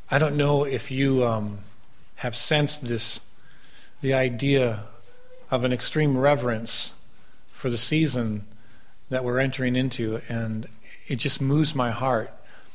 I don't know if you have sensed the idea of an extreme reverence for the season that we're entering into, and it just moves my heart.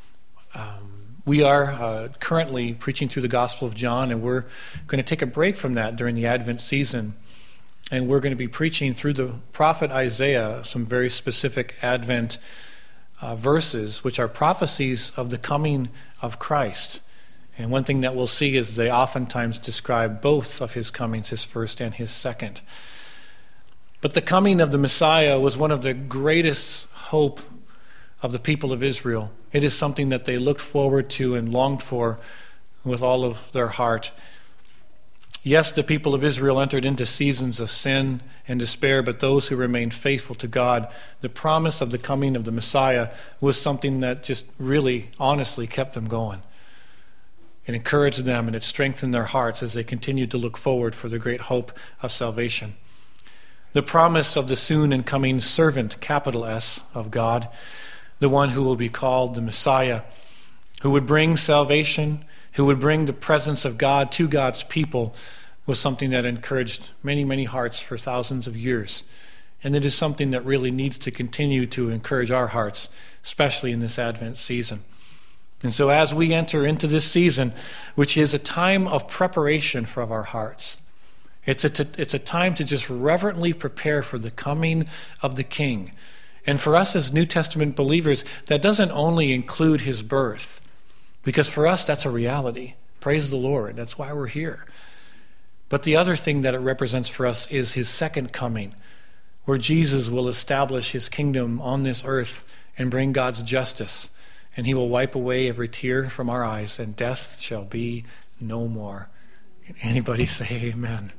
We are currently preaching through the Gospel of John, and we're going to take a break from that during the Advent season, and we're going to be preaching through the prophet Isaiah some very specific Advent verses, which are prophecies of the coming of Christ. And one thing that we'll see is they oftentimes describe both of his comings, his first and his second. But the coming of the Messiah was one of the greatest hope of the people of Israel. It is something that they looked forward to and longed for with all of their heart. Yes, the people of Israel entered into seasons of sin and despair, but those who remained faithful to God, the promise of the coming of the Messiah was something that just really, honestly kept them going. It encouraged them and it strengthened their hearts as they continued to look forward for the great hope of salvation. The promise of the soon and coming servant, capital S, of God, the one who will be called the Messiah, who would bring salvation, who would bring the presence of God to God's people, was something that encouraged many, many hearts for thousands of years. And it is something that really needs to continue to encourage our hearts, especially in this Advent season. And so as we enter into this season, which is a time of preparation for our hearts, it's a time to just reverently prepare for the coming of the King. And for us as New Testament believers, that doesn't only include his birth, because for us that's a reality. Praise the Lord. That's why we're here. But the other thing that it represents for us is his second coming, where Jesus will establish his kingdom on this earth and bring God's justice. And he will wipe away every tear from our eyes, and death shall be no more. Can anybody say amen?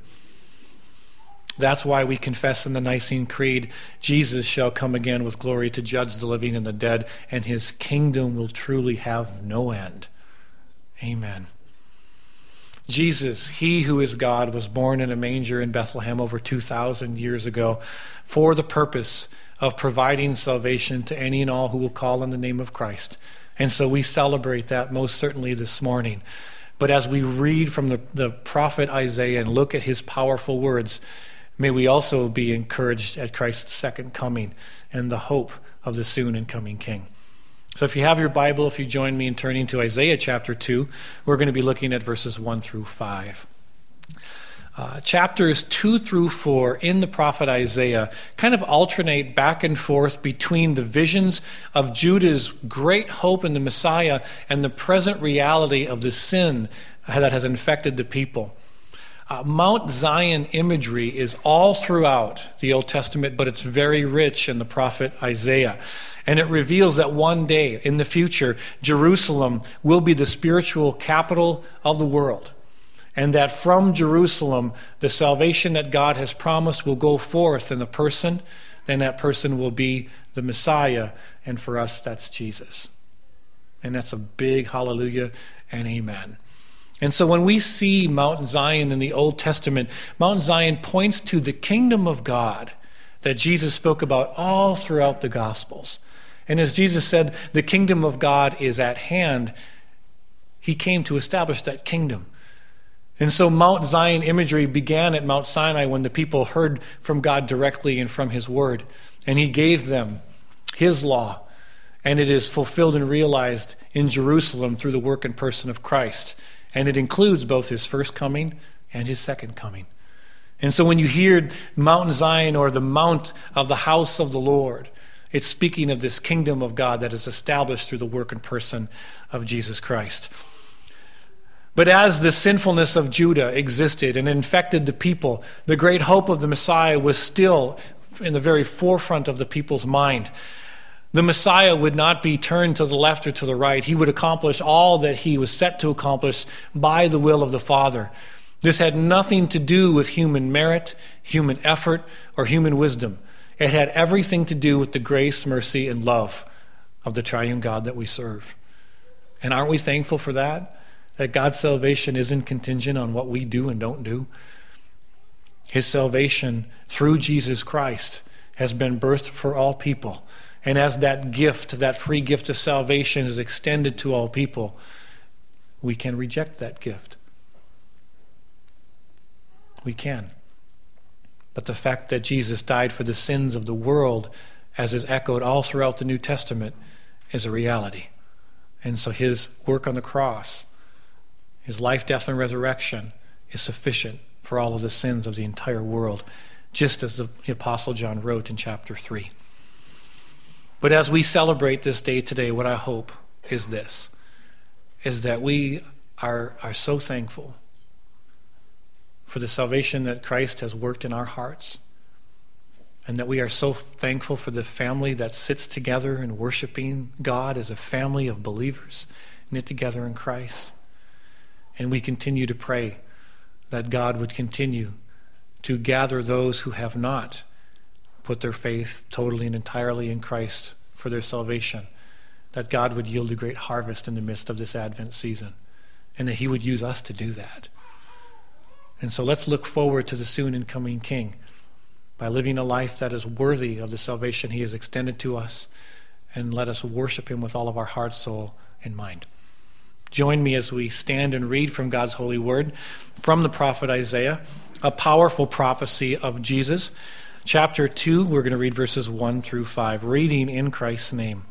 That's why we confess in the Nicene Creed, Jesus shall come again with glory to judge the living and the dead, and his kingdom will truly have no end. Amen. Jesus, he who is God, was born in a manger in Bethlehem over 2,000 years ago for the purpose of providing salvation to any and all who will call on the name of Christ. And so we celebrate that most certainly this morning. But as we read from the prophet Isaiah and look at his powerful words, may we also be encouraged at Christ's second coming and the hope of the soon and coming King. So if you have your Bible, if you join me in turning to Isaiah chapter 2, we're going to be looking at verses 1 through 5. Chapters 2 through 4 in the prophet Isaiah kind of alternate back and forth between the visions of Judah's great hope in the Messiah and the present reality of the sin that has infected the people. Mount Zion imagery is all throughout the Old Testament, but it's very rich in the prophet Isaiah. And it reveals that one day in the future, Jerusalem will be the spiritual capital of the world. And that from Jerusalem, the salvation that God has promised will go forth in the person, and that person will be the Messiah. And for us, that's Jesus. And that's a big hallelujah and amen. And so when we see Mount Zion in the Old Testament, Mount Zion points to the kingdom of God that Jesus spoke about all throughout the Gospels. And as Jesus said, the kingdom of God is at hand, he came to establish that kingdom. And so Mount Zion imagery began at Mount Sinai when the people heard from God directly and from his word. And he gave them his law. And it is fulfilled and realized in Jerusalem through the work and person of Christ. And it includes both his first coming and his second coming. And so when you hear Mount Zion or the mount of the house of the Lord, it's speaking of this kingdom of God that is established through the work and person of Jesus Christ. But as the sinfulness of Judah existed and infected the people, the great hope of the Messiah was still in the very forefront of the people's mind. The Messiah would not be turned to the left or to the right. He would accomplish all that he was set to accomplish by the will of the Father. This had nothing to do with human merit, human effort, or human wisdom. It had everything to do with the grace, mercy, and love of the triune God that we serve. And aren't we thankful for that? That God's salvation isn't contingent on what we do and don't do. His salvation through Jesus Christ has been birthed for all people. And as that gift, that free gift of salvation is extended to all people, we can reject that gift. We can. But the fact that Jesus died for the sins of the world, as is echoed all throughout the New Testament, is a reality. And so his work on the cross, his life, death, and resurrection is sufficient for all of the sins of the entire world, just as the Apostle John wrote in chapter 3. But as we celebrate this day today, what I hope is this, is that we are so thankful for the salvation that Christ has worked in our hearts, and that we are so thankful for the family that sits together and worshiping God as a family of believers knit together in Christ. And we continue to pray that God would continue to gather those who have not put their faith totally and entirely in Christ for their salvation, that God would yield a great harvest in the midst of this Advent season, and that he would use us to do that. And so let's look forward to the soon incoming King by living a life that is worthy of the salvation he has extended to us, and let us worship him with all of our heart, soul, and mind. Join me as we stand and read from God's holy word from the prophet Isaiah, a powerful prophecy of Jesus. Chapter 2, we're going to read verses 1 through 5, reading in Christ's name.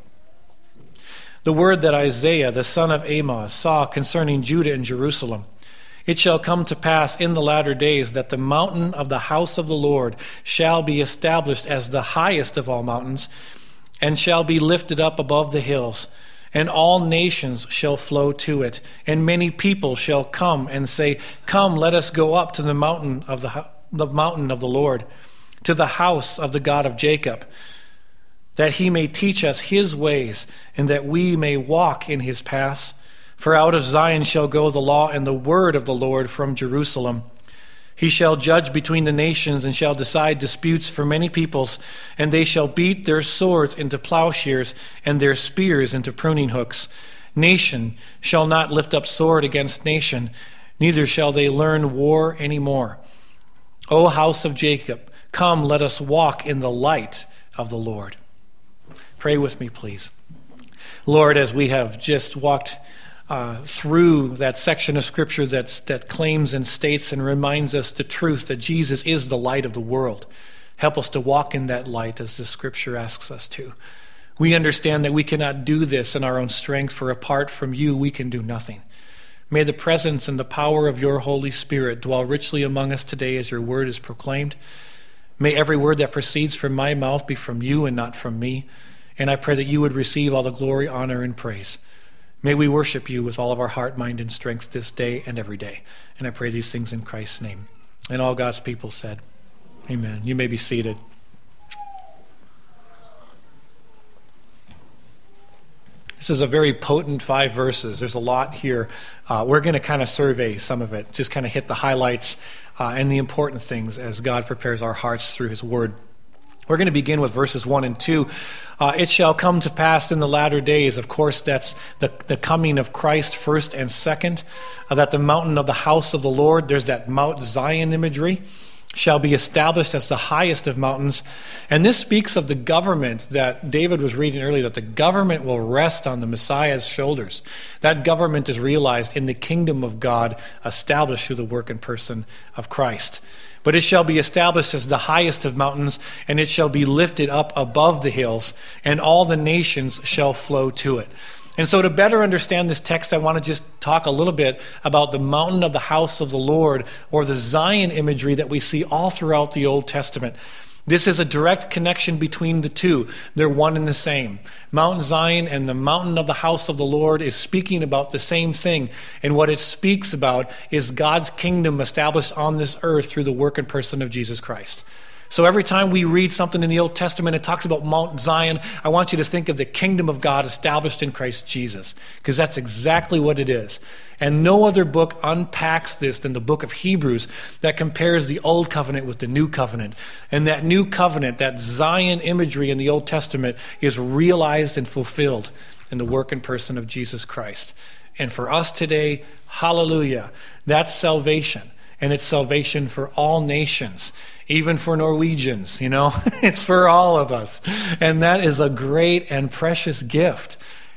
The word that Isaiah, the son of Amos, saw concerning Judah and Jerusalem. It shall come to pass in the latter days that the mountain of the house of the Lord shall be established as the highest of all mountains, and shall be lifted up above the hills, and all nations shall flow to it. And many people shall come and say, Come, let us go up to the mountain of the Lord, to the house of the God of Jacob, that he may teach us his ways, and that we may walk in his paths. For out of Zion shall go the law and the word of the Lord from Jerusalem. He shall judge between the nations, and shall decide disputes for many peoples, and they shall beat their swords into plowshares, and their spears into pruning hooks. Nation shall not lift up sword against nation, neither shall they learn war any more. O house of Jacob, come, let us walk in the light of the Lord. Pray with me, please. Lord, as we have just walked through that section of Scripture that claims and states and reminds us the truth that Jesus is the light of the world, help us to walk in that light as the Scripture asks us to. We understand that we cannot do this in our own strength, for apart from you we can do nothing. May the presence and the power of your Holy Spirit dwell richly among us today as your word is proclaimed. May every word that proceeds from my mouth be from you and not from me. And I pray that you would receive all the glory, honor, and praise. May we worship you with all of our heart, mind, and strength this day and every day. And I pray these things in Christ's name. And all God's people said, amen. You may be seated. This is a very potent 5 verses. There's a lot here. We're going to kind of survey some of it, just kind of hit the highlights and the important things as God prepares our hearts through his word. We're going to begin with verses 1 and 2. It shall come to pass in the latter days, of course, that's the coming of Christ first and second, that the mountain of the house of the Lord, there's that Mount Zion imagery, shall be established as the highest of mountains. And this speaks of the government that David was reading earlier, that the government will rest on the Messiah's shoulders. That government is realized in the kingdom of God, established through the work and person of Christ. But it shall be established as the highest of mountains, and it shall be lifted up above the hills, and all the nations shall flow to it. And so to better understand this text, I want to just talk a little bit about the mountain of the house of the Lord, or the Zion imagery that we see all throughout the Old Testament. This is a direct connection between the two. They're one and the same. Mount Zion and the mountain of the house of the Lord is speaking about the same thing. And what it speaks about is God's kingdom established on this earth through the work and person of Jesus Christ. So every time we read something in the Old Testament, it talks about Mount Zion, I want you to think of the kingdom of God established in Christ Jesus, because that's exactly what it is. And no other book unpacks this than the book of Hebrews that compares the Old Covenant with the New Covenant. And that New Covenant, that Zion imagery in the Old Testament, is realized and fulfilled in the work and person of Jesus Christ. And for us today, hallelujah, that's salvation. And it's salvation for all nations, even for Norwegians, It's for all of us. And that is a great and precious gift.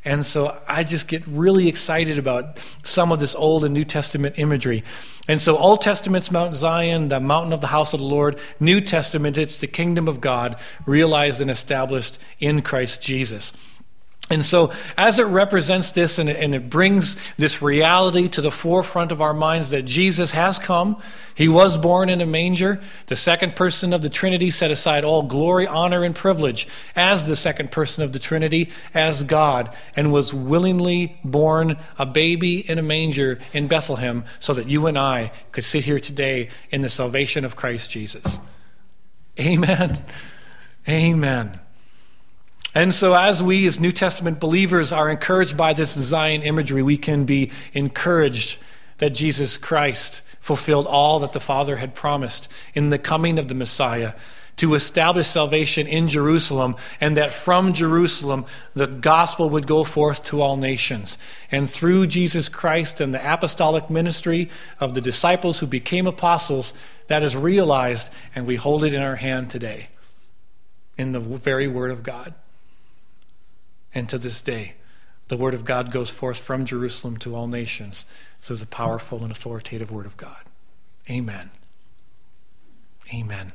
And so I just get really excited about some of this Old and New Testament imagery. And so Old Testament's Mount Zion, the mountain of the house of the Lord. New Testament, it's the kingdom of God realized and established in Christ Jesus. And so as it represents this and it brings this reality to the forefront of our minds that Jesus has come, he was born in a manger, the second person of the Trinity set aside all glory, honor, and privilege as the second person of the Trinity, as God, and was willingly born a baby in a manger in Bethlehem so that you and I could sit here today in the salvation of Christ Jesus. Amen. Amen. And so as we as New Testament believers are encouraged by this Zion imagery, we can be encouraged that Jesus Christ fulfilled all that the Father had promised in the coming of the Messiah to establish salvation in Jerusalem, and that from Jerusalem the gospel would go forth to all nations. And through Jesus Christ and the apostolic ministry of the disciples who became apostles, that is realized, and we hold it in our hand today in the very Word of God. And to this day, the Word of God goes forth from Jerusalem to all nations. So it's a powerful and authoritative Word of God. Amen. Amen.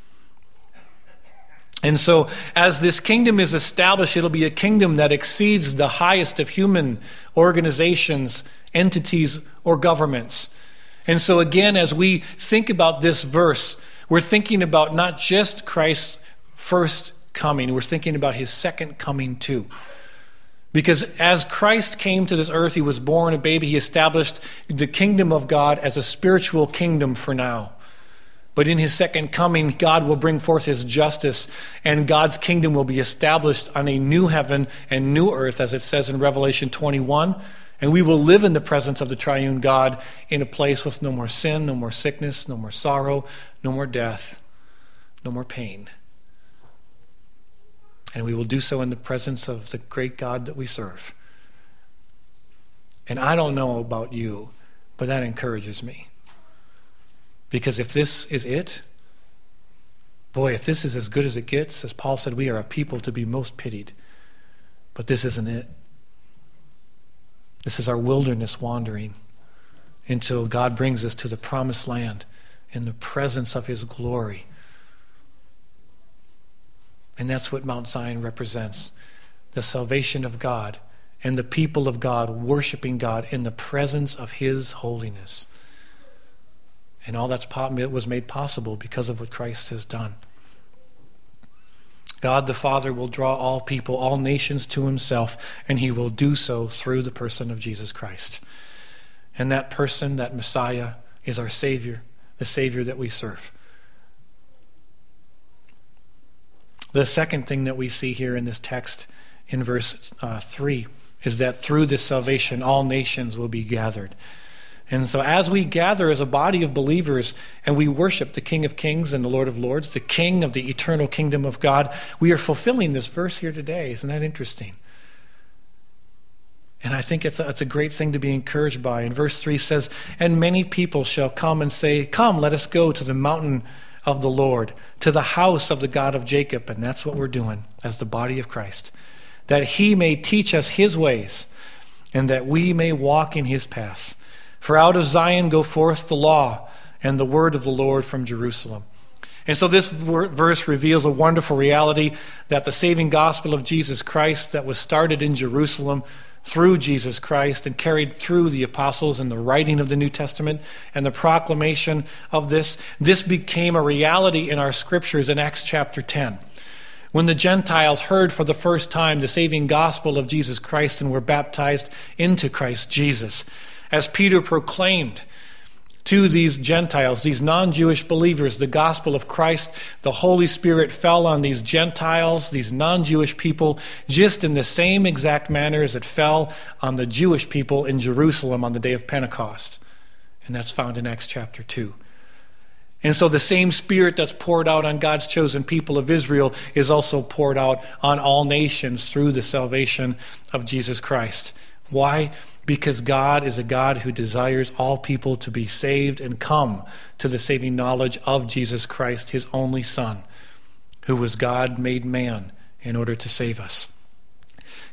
And so as this kingdom is established, it'll be a kingdom that exceeds the highest of human organizations, entities, or governments. And so again, as we think about this verse, we're thinking about not just Christ's first coming, we're thinking about his second coming too. Because as Christ came to this earth, he was born a baby, he established the kingdom of God as a spiritual kingdom for now. But in his second coming, God will bring forth his justice, and God's kingdom will be established on a new heaven and new earth, as it says in Revelation 21. And we will live in the presence of the triune God in a place with no more sin, no more sickness, no more sorrow, no more death, no more pain. And we will do so in the presence of the great God that we serve. And I don't know about you, but that encourages me. Because if this is it, boy, if this is as good as it gets, as Paul said, we are a people to be most pitied. But this isn't it. This is our wilderness wandering until God brings us to the promised land in the presence of his glory. And that's what Mount Zion represents, the salvation of God and the people of God worshiping God in the presence of his holiness. And all that's was made possible because of what Christ has done. God the Father will draw all people, all nations to himself, and he will do so through the person of Jesus Christ. And that person, that Messiah, is our Savior, the Savior that we serve. The second thing that we see here in this text in verse 3 is that through this salvation, all nations will be gathered. And so as we gather as a body of believers and we worship the King of Kings and the Lord of Lords, the King of the eternal kingdom of God, we are fulfilling this verse here today. Isn't that interesting? And I think it's a great thing to be encouraged by. And verse 3 says, "And many people shall come and say, 'Come, let us go to the mountain of the Lord, to the house of the God of Jacob.'" And that's what we're doing as the body of Christ. "That he may teach us his ways, and that we may walk in his paths. For out of Zion go forth the law and the word of the Lord from Jerusalem." And so this verse reveals a wonderful reality that the saving gospel of Jesus Christ that was started in Jerusalem through Jesus Christ and carried through the apostles in the writing of the New Testament and the proclamation of this became a reality in our scriptures in Acts chapter 10. When the Gentiles heard for the first time the saving gospel of Jesus Christ and were baptized into Christ Jesus. As Peter proclaimed to these Gentiles, these non-Jewish believers, the gospel of Christ, the Holy Spirit fell on these Gentiles, these non-Jewish people, just in the same exact manner as it fell on the Jewish people in Jerusalem on the day of Pentecost. And that's found in Acts chapter 2. And so the same Spirit that's poured out on God's chosen people of Israel is also poured out on all nations through the salvation of Jesus Christ. Why? Because God is a God who desires all people to be saved and come to the saving knowledge of Jesus Christ, his only Son, who was God made man in order to save us.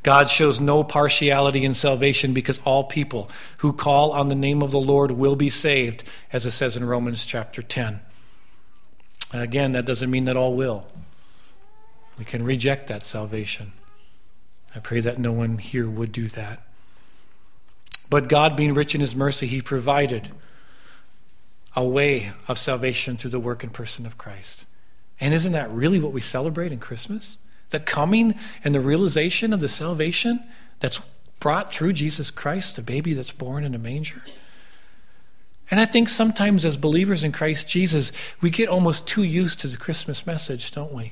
God shows no partiality in salvation because all people who call on the name of the Lord will be saved, as it says in Romans chapter 10. And again, that doesn't mean that all will. We can reject that salvation. I pray that no one here would do that. But God, being rich in his mercy, he provided a way of salvation through the work and person of Christ. And isn't that really what we celebrate in Christmas? The coming and the realization of the salvation that's brought through Jesus Christ, the baby that's born in a manger. And I think sometimes as believers in Christ Jesus, we get almost too used to the Christmas message, don't we?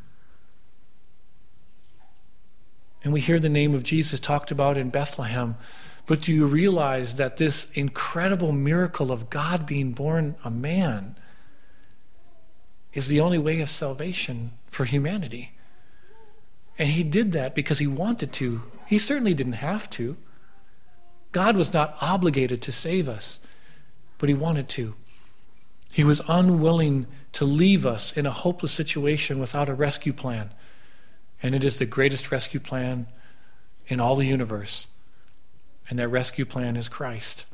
And we hear the name of Jesus talked about in Bethlehem. But do you realize that this incredible miracle of God being born a man is the only way of salvation for humanity? And he did that because he wanted to. He certainly didn't have to. God was not obligated to save us, but he wanted to. He was unwilling to leave us in a hopeless situation without a rescue plan. And it is the greatest rescue plan in all the universe. And that rescue plan is Christ.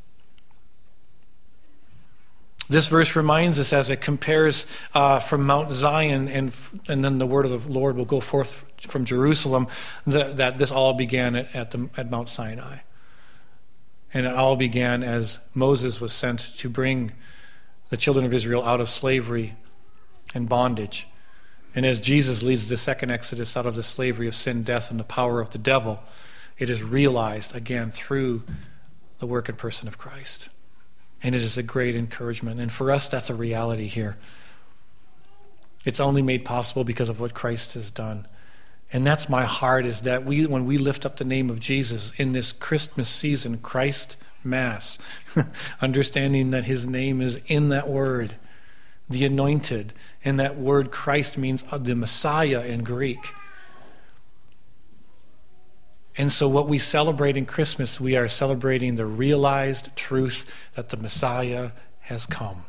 This verse reminds us as it compares from Mount Zion and then the word of the Lord will go forth from Jerusalem, that this all began at Mount Sinai. And it all began as Moses was sent to bring the children of Israel out of slavery and bondage. And as Jesus leads the second Exodus out of the slavery of sin, death, and the power of the devil, it is realized again through the work and person of Christ. And it is a great encouragement. And for us, that's a reality here. It's only made possible because of what Christ has done. And that's my heart, is that when we lift up the name of Jesus in this Christmas season, Christ Mass, understanding that his name is in that word, the anointed, and that word Christ means the Messiah in Greek. And so what we celebrate in Christmas, we are celebrating the realized truth that the Messiah has come.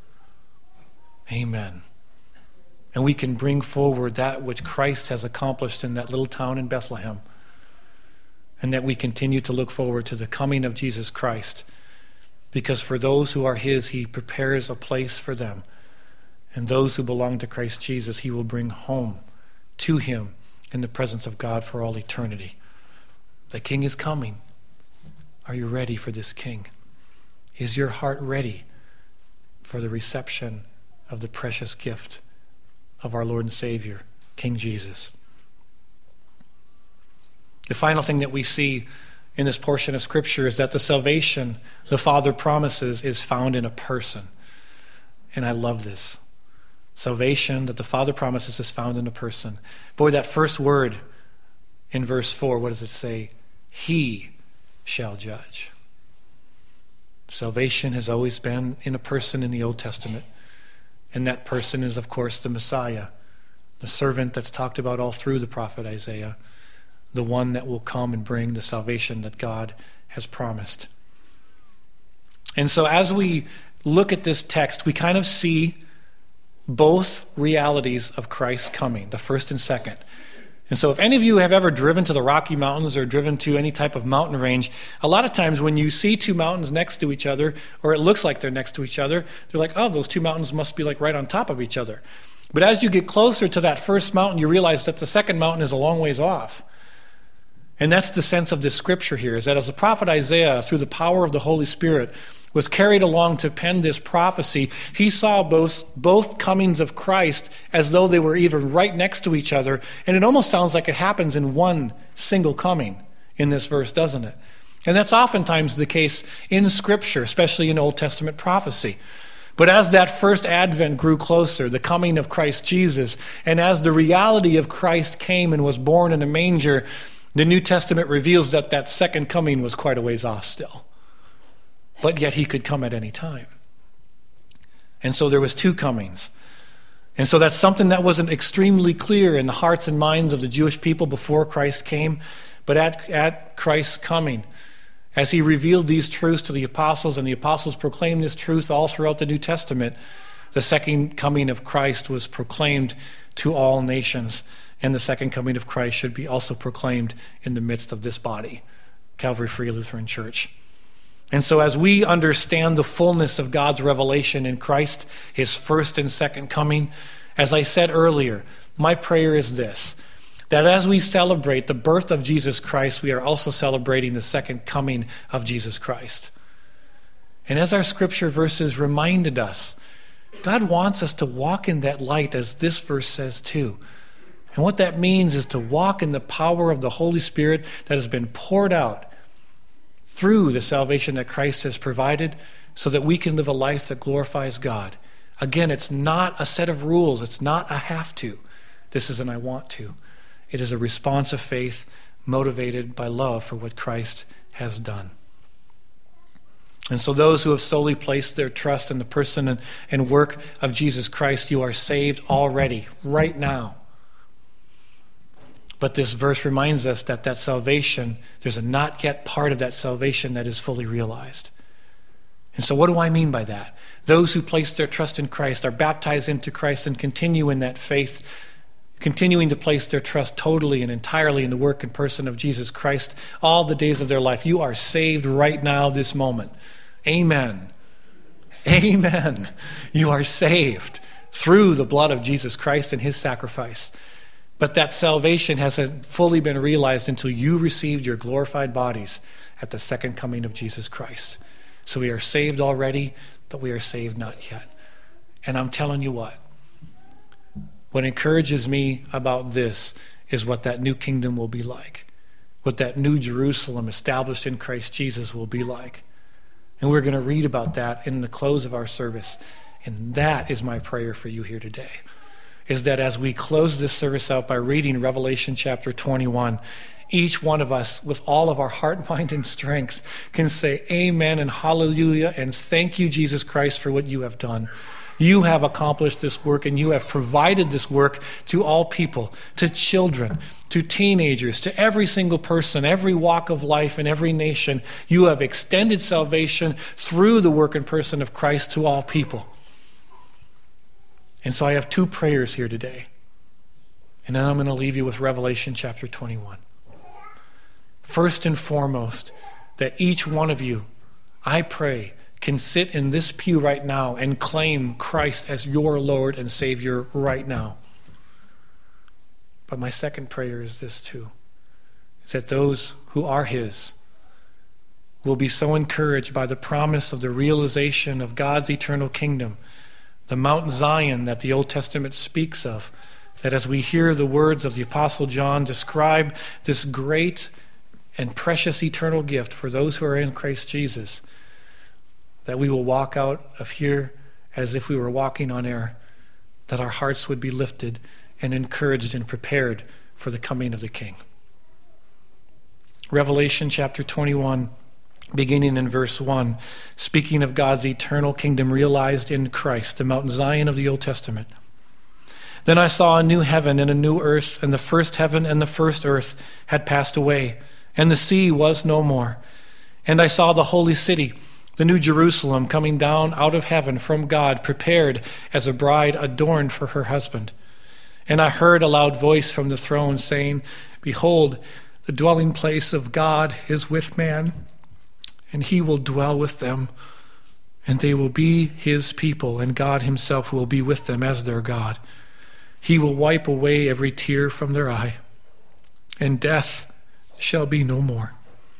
Amen. And we can bring forward that which Christ has accomplished in that little town in Bethlehem. And that we continue to look forward to the coming of Jesus Christ. Because for those who are his, he prepares a place for them. And those who belong to Christ Jesus, he will bring home to him in the presence of God for all eternity. The King is coming. Are you ready for this King? Is your heart ready for the reception of the precious gift of our Lord and Savior, King Jesus? The final thing that we see in this portion of Scripture is that the salvation the Father promises is found in a person. And I love this. Salvation that the Father promises is found in a person. Boy, that first word in verse 4, what does it say? He shall judge. Salvation has always been in a person in the Old Testament. And that person is, of course, the Messiah, the servant that's talked about all through the prophet Isaiah, the one that will come and bring the salvation that God has promised. And so as we look at this text, we kind of see both realities of Christ's coming, the first and second. And so if any of you have ever driven to the Rocky Mountains or driven to any type of mountain range, a lot of times when you see two mountains next to each other, or it looks like they're next to each other, they're like, oh, those two mountains must be like right on top of each other. But as you get closer to that first mountain, you realize that the second mountain is a long ways off. And that's the sense of this scripture here, is that as the prophet Isaiah, through the power of the Holy Spirit, was carried along to pen this prophecy, he saw both comings of Christ as though they were even right next to each other. And it almost sounds like it happens in one single coming in this verse, doesn't it? And that's oftentimes the case in Scripture, especially in Old Testament prophecy. But as that first advent grew closer, the coming of Christ Jesus, and as the reality of Christ came and was born in a manger, the New Testament reveals that that second coming was quite a ways off still. But yet he could come at any time. And so there was two comings. And so that's something that wasn't extremely clear in the hearts and minds of the Jewish people before Christ came. But at Christ's coming, as he revealed these truths to the apostles, and the apostles proclaimed this truth all throughout the New Testament, the second coming of Christ was proclaimed to all nations. and the second coming of Christ should be also proclaimed in the midst of this body, Calvary Free Lutheran Church. And so as we understand the fullness of God's revelation in Christ, his first and second coming, as I said earlier, my prayer is this, that as we celebrate the birth of Jesus Christ, we are also celebrating the second coming of Jesus Christ. And as our scripture verses reminded us, God wants us to walk in that light, as this verse says too. And what that means is to walk in the power of the Holy Spirit that has been poured out through the salvation that Christ has provided, so that we can live a life that glorifies God. Again, it's not a set of rules. It's not a have to. This is an I want to. It is a response of faith motivated by love for what Christ has done. And so those who have solely placed their trust in the person and work of Jesus Christ, you are saved already, right now. But this verse reminds us that that salvation, there's a not yet part of that salvation that is fully realized. And so what do I mean by that? Those who place their trust in Christ are baptized into Christ and continue in that faith, continuing to place their trust totally and entirely in the work and person of Jesus Christ all the days of their life. You are saved right now, this moment. Amen. Amen. You are saved through the blood of Jesus Christ and his sacrifice. But that salvation hasn't fully been realized until you received your glorified bodies at the second coming of Jesus Christ. So we are saved already, but we are saved not yet. And I'm telling you what encourages me about this is what that new kingdom will be like, what that new Jerusalem established in Christ Jesus will be like. And we're going to read about that in the close of our service. And that is my prayer for you here today, is that as we close this service out by reading Revelation chapter 21, each one of us, with all of our heart, mind, and strength, can say amen and hallelujah and thank you, Jesus Christ, for what you have done. You have accomplished this work, and you have provided this work to all people, to children, to teenagers, to every single person, every walk of life, and every nation. You have extended salvation through the work and person of Christ to all people. And so I have two prayers here today. And then I'm going to leave you with Revelation chapter 21. First and foremost, that each one of you, I pray, can sit in this pew right now and claim Christ as your Lord and Savior right now. But my second prayer is this too, is that those who are his will be so encouraged by the promise of the realization of God's eternal kingdom, the Mount Zion that the Old Testament speaks of, that as we hear the words of the Apostle John describe this great and precious eternal gift for those who are in Christ Jesus, that we will walk out of here as if we were walking on air, that our hearts would be lifted and encouraged and prepared for the coming of the King. Revelation chapter 21, beginning in verse 1, speaking of God's eternal kingdom realized in Christ, the Mount Zion of the Old Testament. Then I saw a new heaven and a new earth, and the first heaven and the first earth had passed away, and the sea was no more. And I saw the holy city, the new Jerusalem, coming down out of heaven from God, prepared as a bride adorned for her husband. And I heard a loud voice from the throne saying, Behold, the dwelling place of God is with man, and he will dwell with them, and they will be his people, and God himself will be with them as their God. He will wipe away every tear from their eye, and death shall be no more.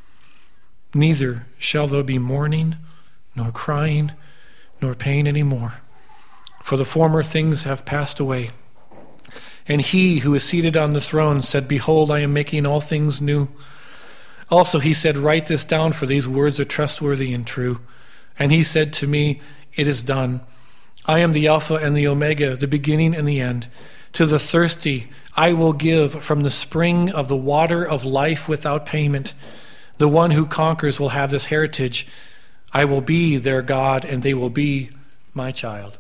Neither shall there be mourning, nor crying, nor pain any more, for the former things have passed away. And he who is seated on the throne said, Behold, I am making all things new. Also he said, Write this down, for these words are trustworthy and true. And he said to me, It is done. I am the Alpha and the Omega, the beginning and the end. To the thirsty I will give from the spring of the water of life without payment. The one who conquers will have this heritage. I will be their God, and they will be my child.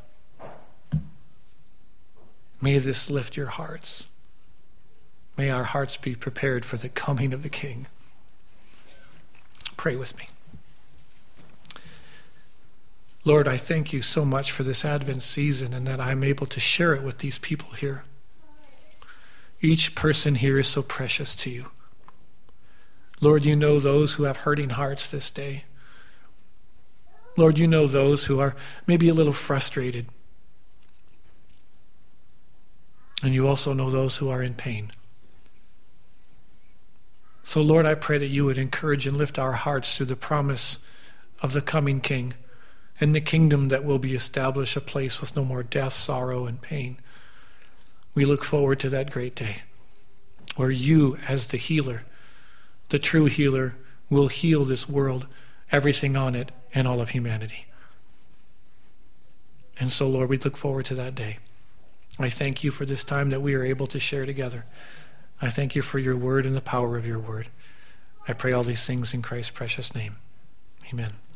May this lift your hearts. May our hearts be prepared for the coming of the King. Pray with me. Lord, I thank you so much for this Advent season and that I'm able to share it with these people here. Each person here is so precious to you. Lord, you know those who have hurting hearts this day. Lord, you know those who are maybe a little frustrated. And you also know those who are in pain. So, Lord, I pray that you would encourage and lift our hearts through the promise of the coming King and the kingdom that will be established, a place with no more death, sorrow, and pain. We look forward to that great day where you, as the healer, the true healer, will heal this world, everything on it, and all of humanity. And so, Lord, we look forward to that day. I thank you for this time that we are able to share together. I thank you for your word and the power of your word. I pray all these things in Christ's precious name. Amen.